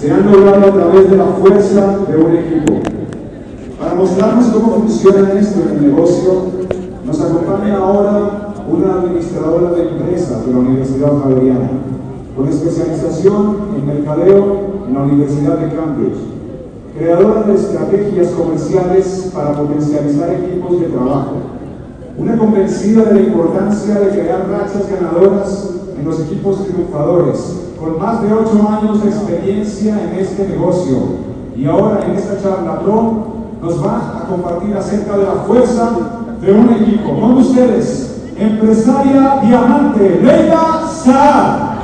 se han logrado a través de la fuerza de un equipo. Para mostrarnos cómo funciona esto en el negocio, nos acompaña ahora una administradora de empresas de la Universidad Javeriana, con especialización en mercadeo en la Universidad de Cambridge, creadora de estrategias comerciales para potencializar equipos de trabajo, una convencida de la importancia de crear rachas ganadoras en los equipos triunfadores, con más de 8 años de experiencia en este negocio, y ahora en esta charla pro nos va a compartir acerca de la fuerza de un equipo. Con ustedes, empresaria diamante, Leila Saad.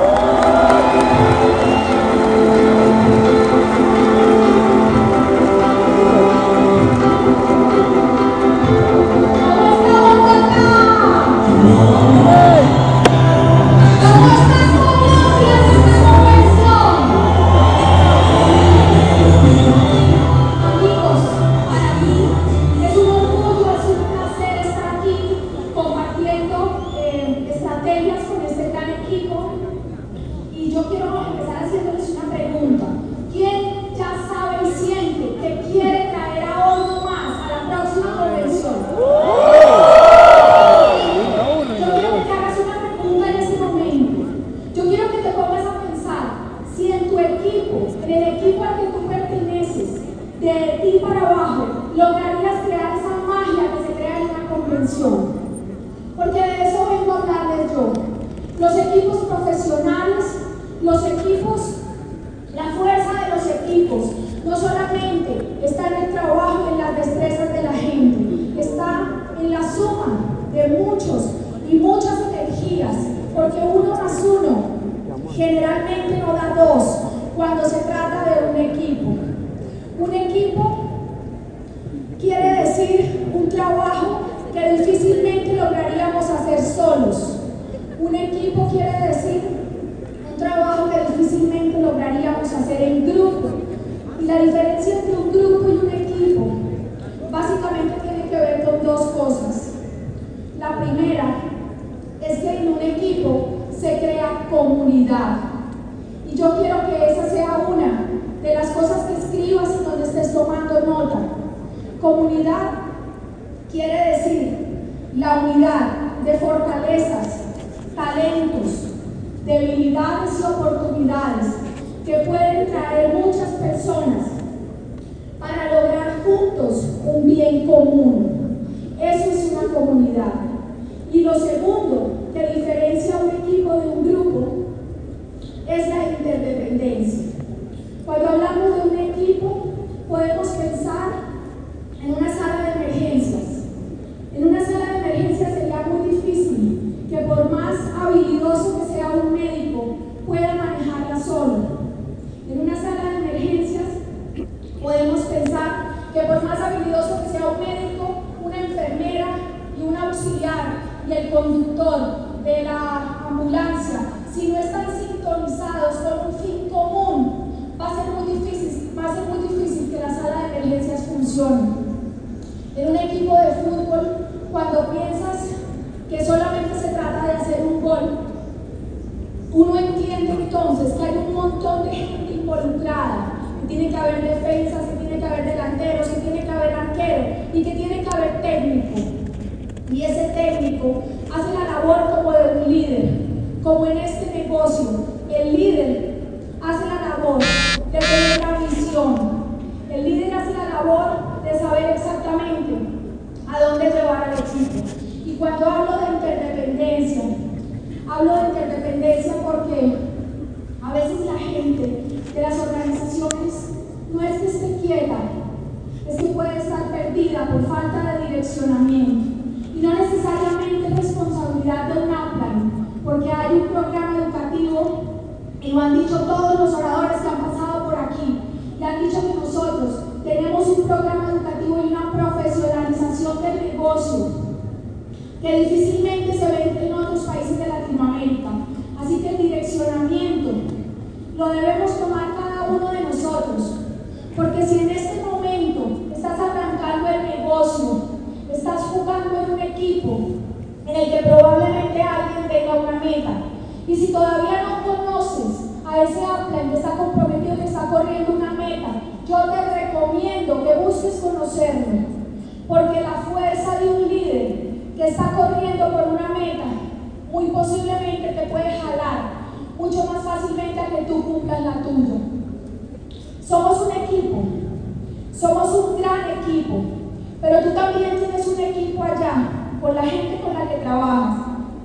Porque de eso vengo a hablarles yo. Los equipos profesionales, los equipos, la fuerza de los equipos, no solamente está en el trabajo y en las destrezas de la gente, está en la suma de muchos y muchas energías, porque 1 más 1 generalmente no da 2 cuando se trata de un equipo. Un equipo quiere decir un trabajo que difícilmente lograríamos hacer solos. Un equipo quiere decir un trabajo que difícilmente lograríamos hacer en grupo. Y la diferencia entre un grupo y un equipo básicamente tiene que ver con 2 cosas. La primera es que en un equipo se crea comunidad. Y yo quiero que esa sea una de las cosas que escribas y donde estés tomando nota. Comunidad quiere decir la unidad de fortalezas, talentos, debilidades y oportunidades que pueden traer muchas personas para lograr juntos un bien común. Eso es una comunidad. Y lo segundo que diferencia a un equipo de un grupo es la interdependencia. Cuando hablamos de un equipo, podemos pensar en una sala de emergencias. En una sala de emergencias sería muy difícil que por más habilidoso que sea un médico pueda manejarla solo. En una sala de emergencias podemos pensar que por más habilidoso que sea un médico, una enfermera y un auxiliar y el conductor de la ambulancia, si no están sintonizados con un fin común, va a ser muy difícil que la sala de emergencias funcione. En un equipo de fútbol, cuando piensas que solamente se trata de hacer un gol, uno entiende entonces que hay un montón de gente involucrada, que tiene que haber defensas, que tiene que haber delanteros, que tiene que haber arquero y que tiene que haber técnico. Y ese técnico hace la labor como de un líder, como en este negocio. El líder hace la labor de tener la visión. El líder hace la labor de saber exactamente a dónde llevar al equipo. Y cuando hablo de interdependencia porque a veces la gente de las organizaciones no es que esté quieta, es que puede estar perdida por falta de direccionamiento. Y no necesariamente es responsabilidad de un upline, porque hay un programa educativo, y lo han dicho todos los oradores que han pasado por aquí, y han dicho que nosotros tenemos un programa educativo y una profesionalización del negocio que difícilmente se ve en otros países de Latinoamérica. Así que el direccionamiento lo debemos tomar cada uno de nosotros, porque si en este momento estás arrancando el negocio, estás jugando en un equipo en el que probablemente alguien tenga una meta, y si todavía no conoces a ese upline que está comprometido, que está corriendo una meta, yo te recomiendo que busques conocerlo, porque la fuerza de un líder que está corriendo por una meta, muy posiblemente te puede jalar mucho más fácilmente a que tú cumplas la tuya. Somos un equipo, somos un gran equipo, pero tú también tienes un equipo allá, con la gente con la que trabajas.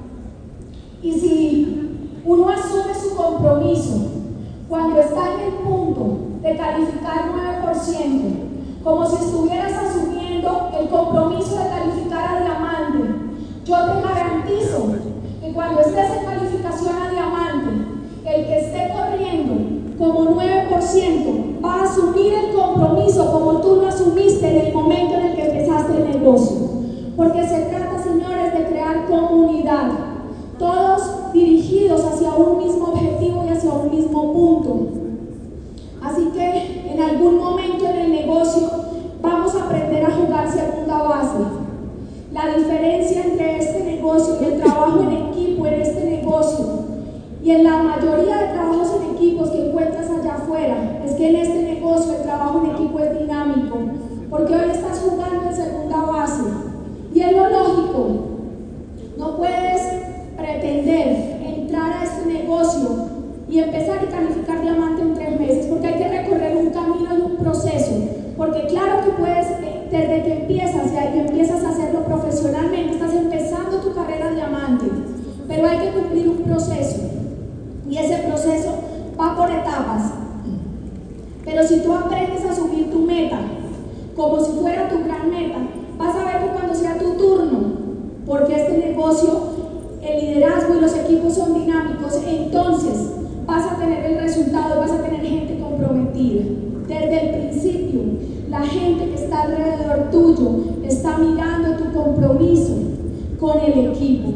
Y si uno asume su compromiso cuando está en el punto de calificar 9%, como si estuvieras asumiendo el compromiso de calificar a diamante, yo te garantizo que cuando estés en calificación a diamante, el que esté corriendo como 9% va a asumir el compromiso como tú lo asumiste en el momento en el que empezaste el negocio. Porque se trata, señores, de crear comunidad, todos dirigidos hacia un mismo objetivo y hacia un mismo punto. Así que en algún momento en el negocio vamos a aprender a jugar segunda base. La diferencia entre este negocio y el trabajo en equipo en este negocio y en la mayoría de trabajos en equipos que encuentras allá afuera es que en este negocio el trabajo en equipo es dinámico, porque hoy estás jugando en segunda base y es lo lógico. No puedes pretender entrar a este negocio y empezar a calificar diamante en 3 meses, porque hay que recorrer un camino y un proceso. Porque claro que puedes, desde que empiezas y empiezas a hacerlo profesionalmente, estás empezando tu carrera diamante, pero hay que cumplir un proceso y ese proceso va por etapas. Pero si tú aprendes a subir tu meta como si fuera tu gran meta, vas a ver que cuando sea tu turno, porque este negocio, el liderazgo y los equipos son dinámicos, entonces vas a tener el resultado, vas a tener gente comprometida. Desde el principio, la gente que está alrededor tuyo está mirando tu compromiso con el equipo.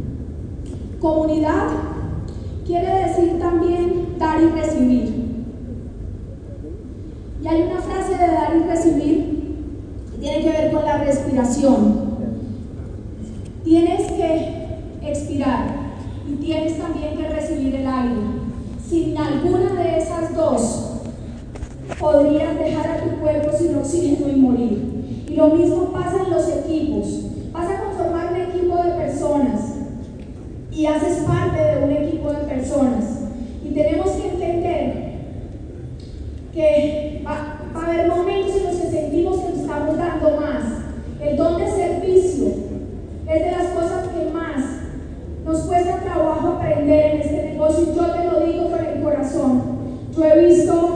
Comunidad quiere decir también dar y recibir. Y hay una frase de dar y recibir que tiene que ver con la respiración. Tienes que expirar y tienes también que recibir el aire. Sin alguna de esas dos, podrías dejar a tu cuerpo sin oxígeno y morir. Y lo mismo pasa en los equipos. Vas a conformar un equipo de personas y haces parte de un equipo de personas. Y tenemos que entender que va a haber momentos en los que sentimos que nos estamos dando más. El don de servicio es de las cosas que más nos cuesta trabajo aprender en este negocio. Y yo te lo digo con el corazón. Yo he visto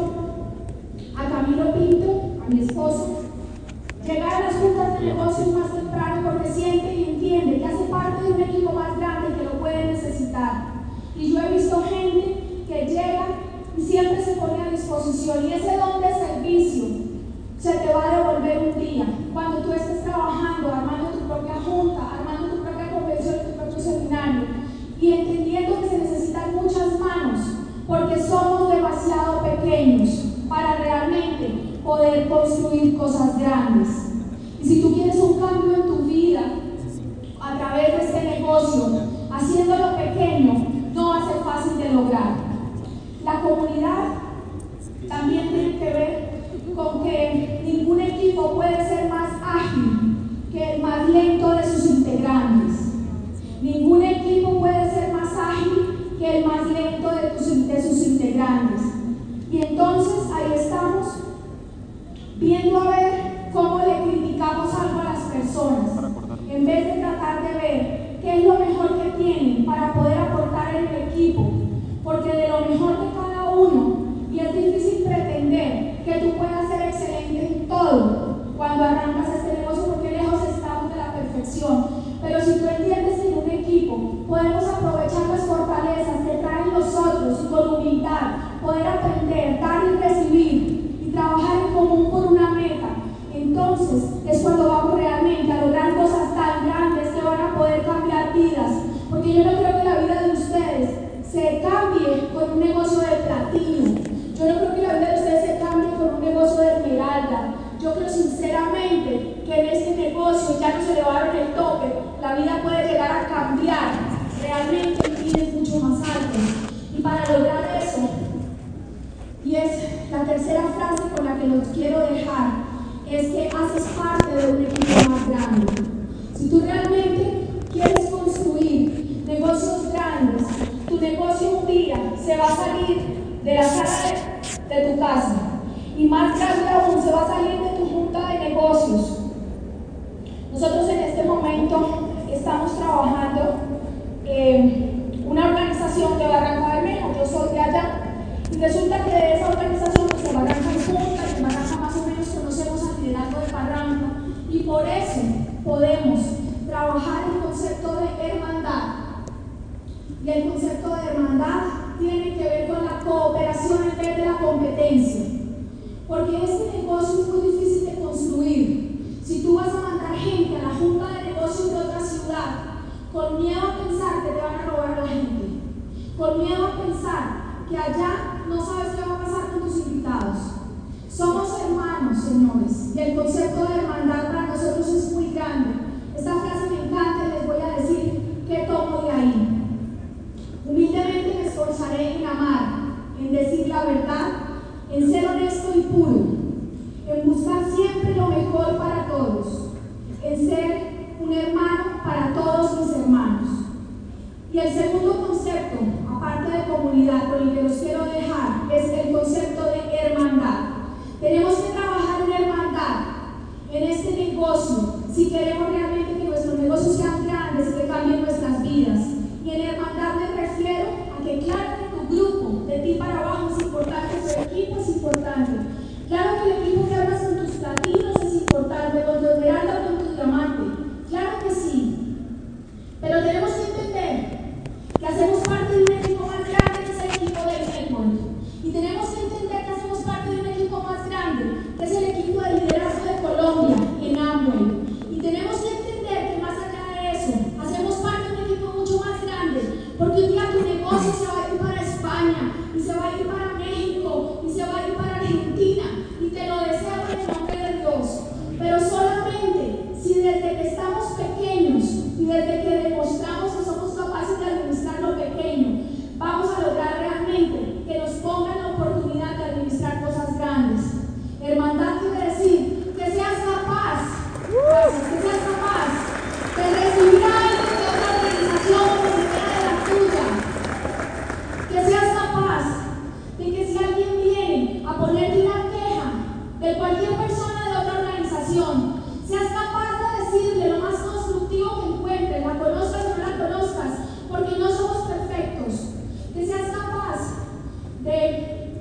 a Camilo Pinto, a mi esposo, llegar a las juntas de negocios más temprano porque siente y entiende que hace parte de un equipo más grande que lo puede necesitar. Y yo he visto gente que llega y siempre se pone a disposición, y ese don de servicio se te va a devolver un día cuando tú estés trabajando, armando tu propia junta, armando tu propia convención, tu propio seminario, y entendiendo que se necesitan muchas manos porque somos demasiado pequeños para realmente poder construir cosas grandes. Y si tú quieres un cambio en tu vida a través de este negocio, haciéndolo pequeño, no va a ser fácil de lograr. La comunidad también tiene que ver con que ningún equipo puede ser más ágil que el más lento de sus integrantes. Ningún equipo puede ser más ágil que el más lento de sus integrantes. Y entonces ahí estamos viendo a ver cómo le criticamos algo a las personas, en vez de tratar de ver qué es lo mejor que tienen para poder aportar en el equipo, porque de lo mejor de cada uno, y es difícil pretender que tú puedas ser excelente en todo cuando arrancas este negocio, porque lejos estamos de la perfección. Pero si tú entiendes que en un equipo podemos aprovechar las fortalezas que traen los otros y con humildad poder aprender, dar y recibir y trabajar en común por una meta, entonces es cuando vamos realmente a lograr cosas tan grandes que van a poder cambiar vidas. Porque yo no creo que la vida de ustedes se cambie con un negocio de platino. Yo no creo que la vida de ustedes se cambie con un negocio de esmeralda. Yo creo sinceramente que en este negocio ya no se le va a dar el tope. La vida puede llegar a cambiar realmente en fines mucho más altos. Y para lograr eso, y es La tercera frase con la que los quiero dejar es que haces parte de un equipo más grande. Si tú realmente quieres construir negocios grandes, tu negocio un día se va a salir de la sala de tu casa y más grande aún se va a salir de tu junta de negocios. Nosotros en este momento estamos trabajando una organización de Barranca Bermeja, yo soy de allá, y resulta que de esa organización pues, en Barranca hay junta, y en Barranca más o menos conocemos al liderazgo de Barranca, y por eso podemos trabajar el concepto de hermandad. Y el concepto de hermandad tiene que ver con la cooperación en vez de la competencia. Porque este negocio es muy difícil de construir. Si tú vas a mandar gente a la junta de negocios de otra ciudad, con miedo a pensar que te van a robar la gente, con miedo a pensar que allá no sabes qué va a pasar con tus invitados. Somos hermanos, señores, y el concepto de hermandad para nosotros es muy grande. Esta frase me encanta y les voy a decir qué tomo de ahí. Humildemente me esforzaré en amar, en decir la verdad, en ser honesto y puro, en buscar siempre lo mejor para todos, en ser un hermano para todos mis hermanos. Y el segundo concepto, aparte de comunidad, con el que los quiero dejar, es el concepto de hermandad. Tenemos que trabajar en hermandad en este negocio si queremos realmente que nuestros negocios sean grandes y que cambien nuestras vidas. Y en hermandad me refiero a que claro que tu grupo, de ti para abajo, es importante, tu equipo es importante. Claro que el equipo que armas con tus platinos es importante, con tu esmeralda o con tu diamante. Claro que sí. Pero tenemos que entender que hacemos parte de un equipo más grande que es el equipo del network. Y tenemos que entender que hacemos parte de un equipo más grande, que es el equipo de liderazgo de Colombia en Amway. Y tenemos que entender que más allá de eso, hacemos parte de un equipo mucho más grande, porque un día tu negocio se va a ir para España, y se va a ir para México, y se va a ir para Argentina, y te lo deseo en el nombre de Dios. Pero solamente si desde que estamos pequeños y desde que demostramos que somos capaces de administrar lo pequeño, vamos a lograr realmente que nos pongan la oportunidad de administrar cosas grandes. Hermandad quiere decir que seas capaz, que seas capaz de recibir a alguien de otra organización como si fuera de la tuya. Que seas capaz de que si alguien viene a ponerte una queja de cualquier persona de otra organización, seas capaz de decirle lo más constructivo que encuentres, la conozcas o no la conozcas, porque no somos perfectos. Que seas capaz de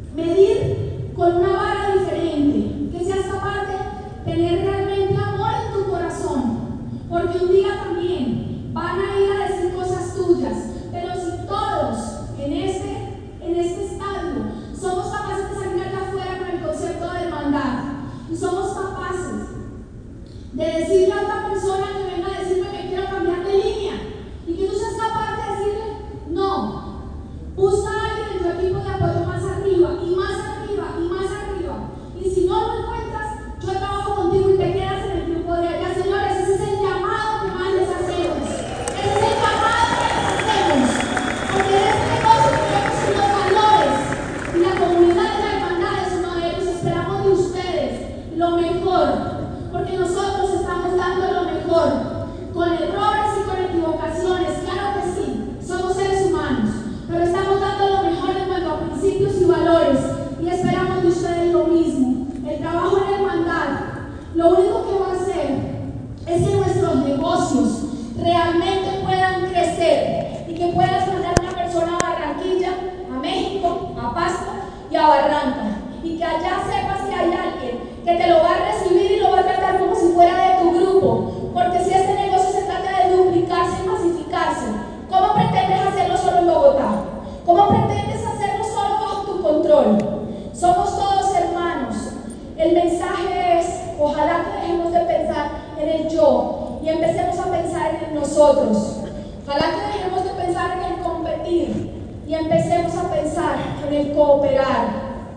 medir con una vara diferente, que seas capaz de tener realmente amor en tu corazón, porque un día también van a ir a decir cosas tuyas, pero si todos en este estadio somos capaces de salir allá afuera con el concepto de hermandad y somos capaces de decirle a otra persona que venga a decirme que quiero cambiar de línea y que tú seas capaz de decirle no, busca a alguien en tu equipo de apoyo más arriba y más arriba y más arriba, y si no lo encuentras, yo trabajo contigo y te quedas en el grupo de allá. Señores, ese es el llamado que más les hacemos, ese es el llamado que les hacemos, porque en este negocio tenemos unos valores y la comunidad de la hermandad es uno de ellos. Esperamos de ustedes lo mejor, porque nosotros estamos dando lo mejor, con errores y con equivocaciones, claro que sí, somos seres humanos, pero estamos dando lo mejor en cuanto a principios y valores, y esperamos de ustedes lo mismo. El trabajo en hermandad, lo único que va a hacer es que nuestros negocios realmente puedan crecer y que puedas mandar a una persona a Barranquilla, a México, a Pasto y a Barranca, y que allá sepas que hay alguien que te lo va a recibir y lo va a tratar como si fuera de tu grupo, porque si este negocio se trata de duplicarse y masificarse, ¿cómo pretendes hacerlo solo en Bogotá? ¿Cómo pretendes hacerlo solo bajo tu control? Somos todos hermanos. El mensaje es, ojalá que dejemos de pensar en el yo y empecemos a pensar en el nosotros. Ojalá que dejemos de pensar en el competir y empecemos a pensar en el cooperar.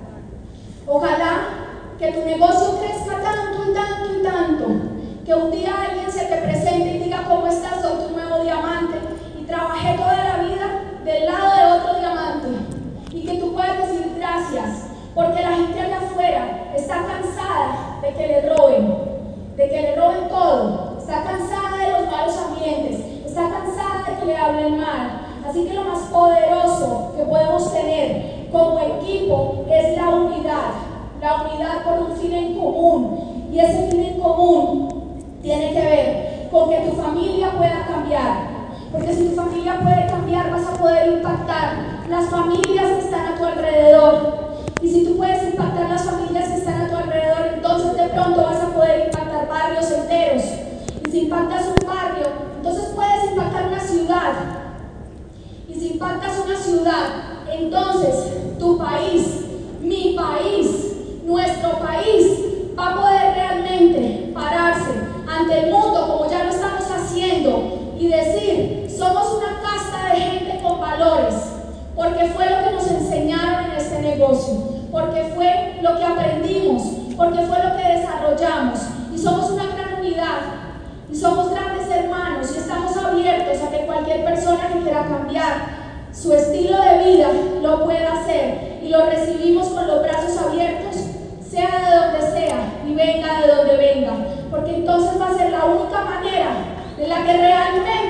Ojalá que tu negocio crezca tanto y tanto y tanto, que un día alguien se te presente y diga: ¿cómo estás? Soy tu nuevo diamante y trabajé toda la vida del lado de otro diamante, y que tú puedas decir gracias, porque la gente allá afuera está cansada de que le roben todo, está cansada de los malos ambientes, está cansada de que le hablen mal. Así que lo más poderoso que podemos tener como equipo es la unidad por un fin en común. Y ese fin en común tiene que ver con que tu familia pueda cambiar. Porque si tu familia puede cambiar, vas a poder impactar las familias que están a tu alrededor. Y si tú puedes impactar las familias que están a tu alrededor, entonces de pronto vas a poder impactar barrios enteros. Y si impactas un barrio, entonces puedes impactar una ciudad. Y si impactas una ciudad, entonces tu país, mi país, nuestro país va a poder realmente pararse ante el mundo como ya lo estamos haciendo y decir: somos una casta de gente con valores, porque fue lo que nos enseñaron en este negocio, porque fue lo que aprendimos, porque fue lo que desarrollamos, y somos una gran unidad, y somos grandes hermanos, y estamos abiertos a que cualquier persona que quiera cambiar su estilo de vida lo pueda hacer, y lo recibimos con los brazos abiertos, sea de donde sea y venga de donde venga, porque entonces va a ser la única manera en la que realmente